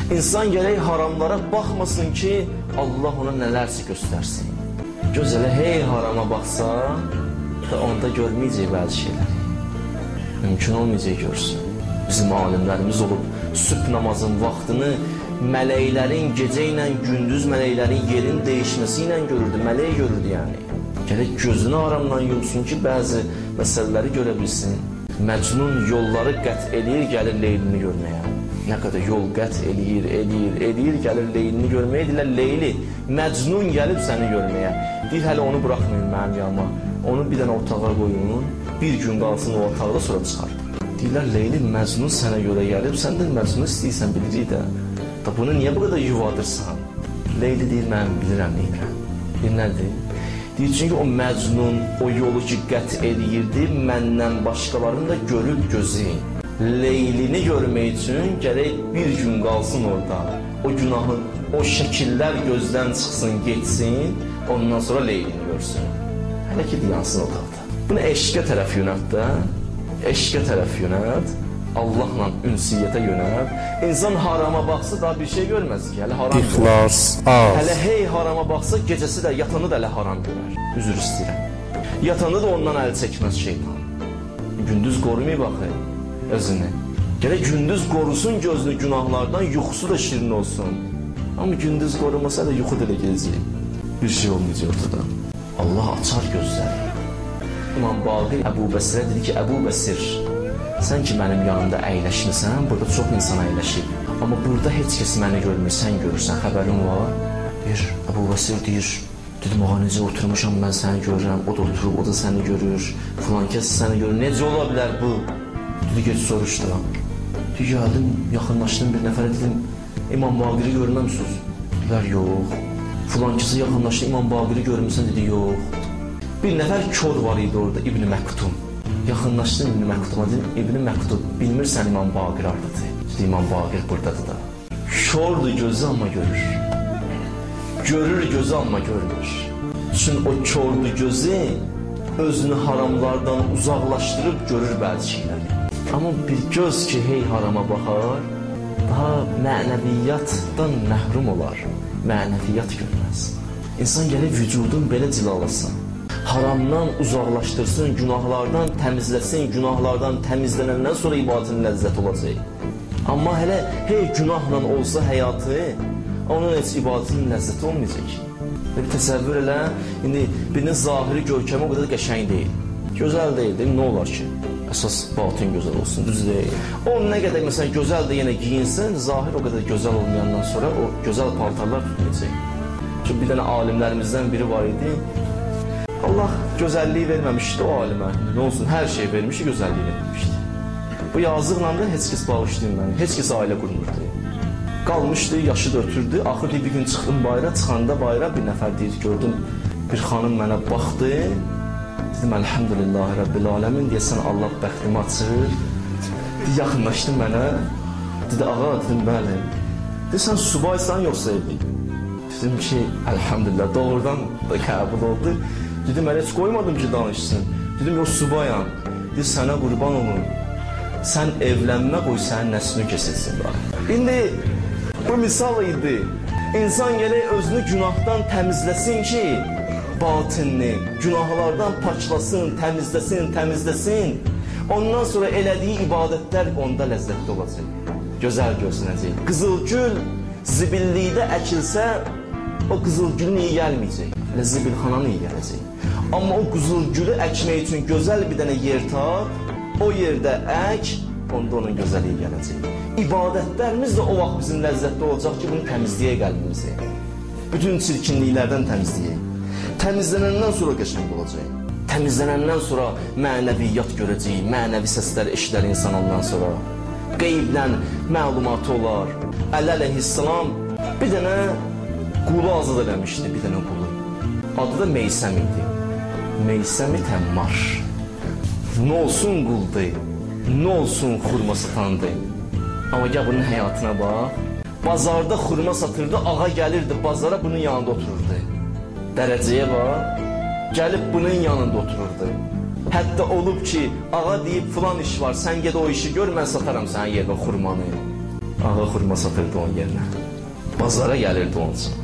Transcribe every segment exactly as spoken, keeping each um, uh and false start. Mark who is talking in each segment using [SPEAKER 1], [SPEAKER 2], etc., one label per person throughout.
[SPEAKER 1] İnsan gərək haramlara baxmasın ki, Allah ona nələrsə göstərsin. Gözələ hey harama baxsa, onda görməyəcək bəzi şeyləri. Mümkün olmayacaq görsün. Bizim alimlərimiz olub sübh namazın vaxtını mələklərin gecə ilə gündüz mələklərin yerin dəyişməsi ilə görürdü, mələk görürdü yəni. Gərək gözünü haramdan yumsun ki, bəzi məsələləri görə bilsin. Məcnun yolları qət eləyir, gəlir Leylini görməyə. Nə qədər yol qət eləyir, eləyir, eləyir, gəlir Leylini görməyə. Deyirlər, Leyli, Məcnun gəlib səni görməyə. Deyir, hələ onu buraxmayın mənim yanıma. Onu bir dənə otağa qoyun, bir gün qalsın o otaqda, sonra çıxar. Deyirlər, Leyli, Məcnun sənə görə gəlib, sən də Məcnunu istəyirsən, bilirik də. Da bunu niyə bu qədər yuvadırsan? Leyli deyir, mən bilirəm, neyirəm. Bir nədir? Deyir, çünki o Məcnun o yolu ki qət eləyirdi, məndən başqalarını da görüb gözü. Leylini görmək üçün gərək bir gün qalsın orada. O günahın, o şəkillər gözdən çıxsın, geçsin, ondan sonra Leylini görsün. Hələ ki, yansın otaqda. Bunu eşqə tərəf yönət də, eşqə tərəf yönət, Allahla ünsiyyətə yönət. İnsan harama baxsa daha bir şey görməz ki, hələ haram
[SPEAKER 2] İxlas,
[SPEAKER 1] görər. Hələ hey harama baxsa, gecəsi də, yatanı da hələ haram görər. Üzr istəyirəm. Yatanı da ondan əl çəkməz şeytan. Gündüz qorumayı baxır özünü. Gərək gündüz qorusun gözünü günahlardan, yuxusu da şirin olsun. Amma gündüz qorumasa da yuxu da elə gələcək. Bir şey olmayacaq ortada. Allah açar gözləri. İmam Baqir Əbu Bəsirə dedi ki, Əbu Bəsir, sən ki mənim yanımda əyləşmirsən, burada çox insan əyləşib. Amma burada heç kəs məni görmür, sən görürsən, xəbərin var. Deyir, Əbu Bəsir deyir, dedim, ağa necə oturmuşam, mən səni görürəm, o da oturub, o da səni görür, filan kəs səni görür, necə ola bilər bu? Dedi, geç soruşduram. Deyir, gəldim, yaxınlaşdım bir nəfərə, dedim, İmam Baqiri görməmsiniz? Dedilər, yox. Filan kəsə yaxınlaşdı, İmam Baqiri görmüsən? Dedi, yox. Bir nəfər kör var idi orada, İbn-i Məktub. Yaxınlaşdım İbn-i Məktub'a, dedim, İbn-i Məktub, bilmirsən İmam Baqir ardadır. Dedi, İmam Baqir buradadır da. Kördür gözü amma görür. Görür gözü amma görmür. Çünki o kördür gözü özünü haramlardan uzaqlaşdırıb görür bəzi şeyləri. Amma bir göz ki, hey harama baxar, daha mənəviyyatdan məhrum olar. Mənəviyyat görməz. İnsan gəlib vücudun belə cilalasın. Haramdan uzaqlaşdırsın, günahlardan təmizləsin, günahlardan təmizlənəndən sonra ibadətin ləzzət olacaq. Amma hələ hey günahla olsa həyatı, onun heç ibadətin ləzzəti olmayacaq. Bir təsəvvür elə, indi birinin zahiri görkəmi o qədər qəşəng deyil. Gözəl deyil, deyil, nə olar ki? Əsas batin gözəl olsun, düz deyil. O nə qədər məsələn gözəl də yenə giyinsin, zahir o qədər gözəl olmayandan sonra o gözəl paltarlar tutmayacaq. Çünki bir dənə alimlərimizdən biri var idi. Allah gözəlliyi verməmişdi o alimə. Nə olsun, hər şey vermişdi, gözəlliyi verməmişdi. Bu yazıqla da heç kəs bağışlayın məni, heç kəs ailə qurmurdu. Qalmışdı, yaşı da ötürdü. Axır bir gün çıxdım bayra, çıxanda bayra bir nəfər deyir, gördüm, bir xanım mənə baxdı. Dedim, Elhamdülillahi Rabbil Aləmin, deyəsən Allah bəxtimi açır. Yaxınlaşdı mənə. Dedi, ağa, dedim, bəli. Dedi, sən subaysan yoxsa evli? Dedim ki, Elhamdülillah, doğrudan da qəbul oldu. Dedim, mən heç qoymadım ki, danışsın. Dedim, yox, subayam. Dedi, sənə qurban olun. Sən evlənmə qoy, sənin nəslini kesilsin. İndi bu misal idi. İnsan gələk özünü günahdan təmizləsin ki, batinini, günahlardan paçlasın, təmizləsin, təmizləsin. Ondan sonra elədiyi ibadətlər onda ləzzətli olacaq. Gözəl görsünəcək. Qızılgül zibillikdə əkilsə, o qızılgülün iyi gəlməyəcək. Elə zibilxananın iyi gələcək. Amma o qızılgülü əkmək üçün gözəl bir dənə yer tap, o yerdə ək, onda onun gözəliyi gələcək. İbadətlərimiz də o vaxt bizim ləzzətli olacaq ki, bunu təmizləyək qəlbimizi. Bütün çirkinliklərdən təmizləyək. Təmizlənəndən sonra qəşəng olacaq. Təmizlənəndən sonra mənəviyyat görəcək, mənəvi səslər eşidər insan ondan sonra. Qeybdən məlumatı olar. Əli əleyhissalam bir dənə qulu azad eləmişdi, bir dənə qulu. Adı da Meysəm idi. Meysəm-i Təmmar. Nə olsun quldu, nə olsun xurma satandı. Amma gəl bunun həyatına bax. Bazarda xurma satırdı, ağa gəlirdi bazara, bunun yanında otururdu. Dərəcəyə bax, gəlib bunun yanında otururdu. Hətta olub ki, ağa deyib filan iş var, sən ged o işi gör, mən sataram sənə yerdə xurmanı. Ağa xurma satırdı onun yerinə. Bazara gəlirdi onun üçün.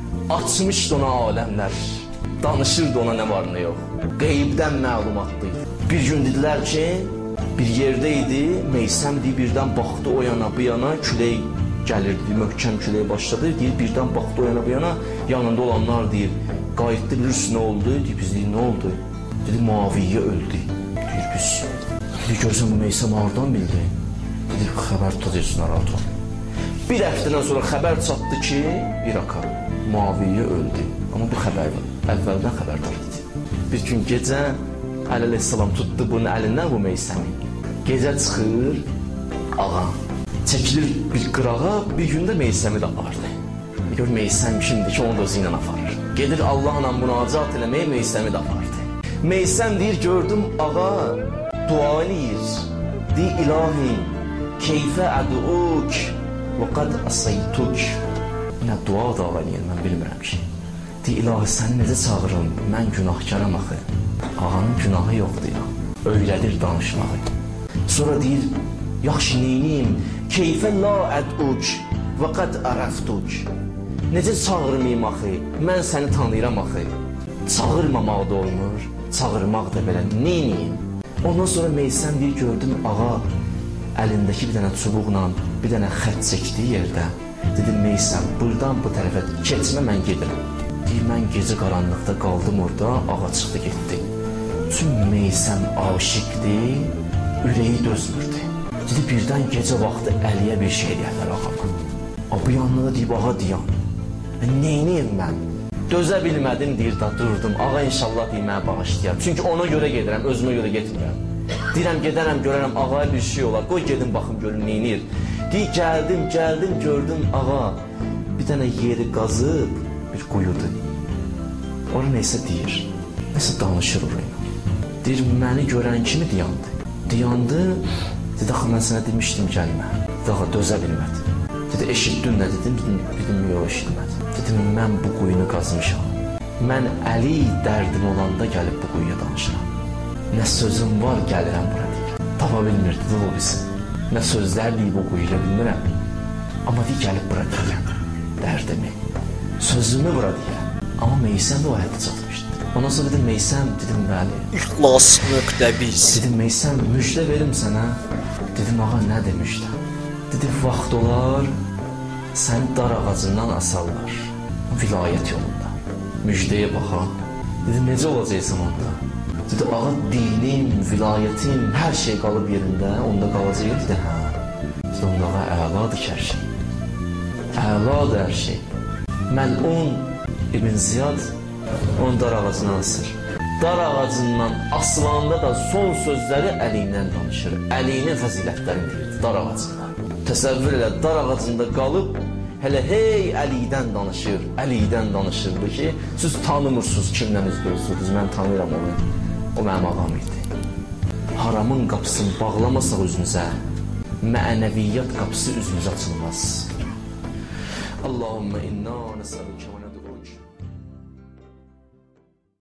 [SPEAKER 1] Açmışdı ona aləmlər. Danışırdı ona nə var nə yox. Qeybdən məlumatlı. Bir gün dedilər ki, bir yerdə idi, Meysəm deyir, birdən baxdı o yana bu yana, külək gəlirdi, möhkəm külək başladı, deyir, birdən baxdı o yana bu yana, yanında olanlar deyir, qayıtdı, bilirsiniz nə oldu? Deyir, biz deyir, nə oldu? Dedi, Muaviyyə öldü. Deyir, biz. Deyir, görsən bu Meysəm hardan bildi? Deyir, xəbər tutacaqsın, narahat ol. Bir həftədən sonra xəbər çatdı ki, İraka, Muaviyyə öldü. Amma bu xəbər var, əvvəldən xəbərdar idi. Bir gün gecə Əli əleyhissalam tutdu bunun əlindən bu Meysəmi. Gecə çıxır, ağa, çəkilir bir qırağa, bir gündə Meysəmi də apardı. Gör Meysəm kimdir ki, onu da özü ilə aparır. Gedir Allahla münacat eləməyə, Meysəmi də apardı. Meysəm deyir, gördüm ağa, dua eləyir. Deyir, ilahi, keyfə əduk və qad əsaytuk. Nə dua da eləyir, mən bilmirəm ki. Deyir, ilahi, səni necə çağırım, mən günahkaram axı. Ağanın günahı yoxdur ya, öyrədir danışmağı. Sonra deyir, yaxşı neyniyim, keyfə la əduk və qad ərəftuk. Necə çağırmayayım axı, mən səni tanıyıram axı. Çağırmamaq da olmur, çağırmaq da belə, neyniyim? Ondan sonra Meysəm deyir, gördüm ağa əlindəki bir dənə çubuqla bir dənə xət çəkdiyi yerdə. Dedim, Meysəm, buradan bu tərəfə keçmə, mən gedirəm. Deyir, mən gecə qaranlıqda qaldım orada, ağa çıxdı, getdi. Çünki Meysəm aşiqdir, ürəyi dözmürdü. Dedi, birdən gecə vaxtı Əliyə bir şey deyərlər ağama. O bu yanına da deyib, ağa diyan. Neyniyim mən? Dözə bilmədim, deyir da, durdum. Ağa inşallah deyir, mənə bağışlayar. Çünki ona görə gedirəm, özümə görə getmirəm. Deyirəm, gedərəm, görərəm, ağaya bir şey olar. Qoy gedim, baxım, görüm, neynir. Deyir, gəldim, gəldim, gördüm, ağa. Bir dənə yeri qazıb, bir quyudur. Orada neysə deyir, neysə danışır oraya. Deyir, məni görən kimi diyandı. Diyandı, dedi, axı, mən sənə demişdim, gəlmə. Dedi, ağa, dözə bilmədim. Dedi, eşitdin nə dedim? Dedim, dedim, yox, eşitmədim. Dedim, mən bu quyunu qazmışam. Mən Əli dərdim olanda gəlib bu quyuya danışıram. Nə sözüm var, gəlirəm bura deyir. Tapa bilmirdi, dedi, o bilsin. Nə sözlər deyib o quyuyla bilmirəm. Amma deyir, gəlib bura deyirəm. Dərdimi, sözümü bura deyirəm. Amma Meysəm də o həddə çatmışdı. Ondan sonra dedim, Meysəm, dedim, bəli. İxlas nöqtə biz. Dedim, Meysəm, müjdə verim sənə. Dedim, ağa, nə demişlər? Dedim, vaxt olar, səni dar ağacından asarlar. Vilayət yolunda. Müjdəyə baxa. Dedim, necə olacaqsan onda? Dedi, ağa, dinim, vilayətim, hər şey qalıb yerində, onda qalacaq. Dedi, hə. Dedi, onda ağa, əladır ki, hər şey. Əladır hər şey. Məlun İbn Ziyad onu dar ağacından asır. Dar ağacından asılanda da son sözləri Əliyindən danışır. Əliyinin fəzilətlərini deyirdi, dar ağacından. Təsəvvür elə, dar ağacında qalıb, hələ hey Əliyidən danışır, Əliyidən danışırdı ki, siz tanımırsınız kimlə üz görürsünüz, mən tanıyıram onu. O mənim ağam idi. Haramın qapısını bağlamasaq üzünüzə, mənəviyyat qapısı üzünüzə açılmaz. Allahümmə inna nəsəluke